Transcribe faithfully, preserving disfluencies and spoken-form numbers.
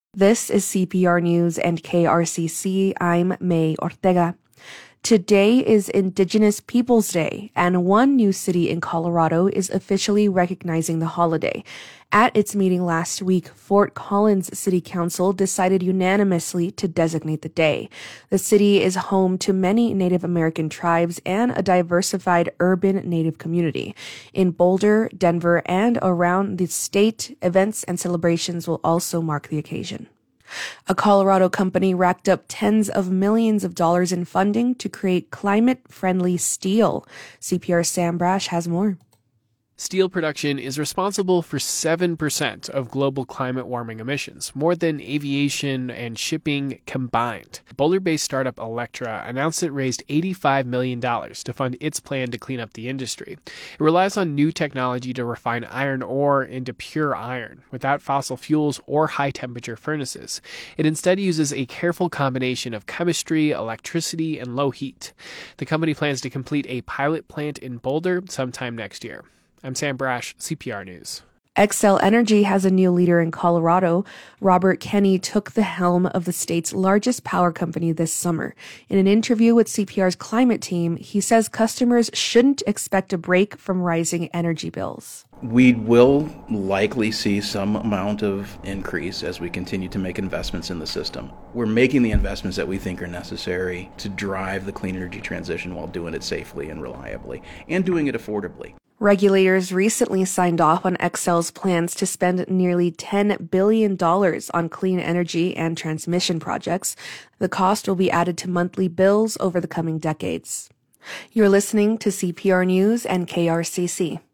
This is C P R News and K R C C. I'm May Ortega. Today is Indigenous Peoples Day, and one new city in Colorado is officially recognizing the holiday. At its meeting last week, Fort Collins City Council decided unanimously to designate the day. The city is home to many Native American tribes and a diversified urban Native community. In Boulder, Denver, and around the state, events and celebrations will also mark the occasion. A Colorado company racked up tens of millions of dollars in funding to create climate-friendly steel. C P R's Sam Brash has more. Steel production is responsible for seven percent of global climate warming emissions, more than aviation and shipping combined. Boulder-based startup Electra announced it raised eighty-five million dollars to fund its plan to clean up the industry. It relies on new technology to refine iron ore into pure iron, without fossil fuels or high-temperature furnaces. It instead uses a careful combination of chemistry, electricity, and low heat. The company plans to complete a pilot plant in Boulder sometime next year. I'm Sam Brash, C P R News. Xcel Energy has a new leader in Colorado. Robert Kenney took the helm of the state's largest power company this summer. In an interview with C P R's climate team, he says customers shouldn't expect a break from rising energy bills. We will likely see some amount of increase as we continue to make investments in the system. We're making the investments that we think are necessary to drive the clean energy transition while doing it safely and reliably and doing it affordably. Regulators recently signed off on Xcel's plans to spend nearly ten billion dollars on clean energy and transmission projects. The cost will be added to monthly bills over the coming decades. You're listening to C P R News and K R C C.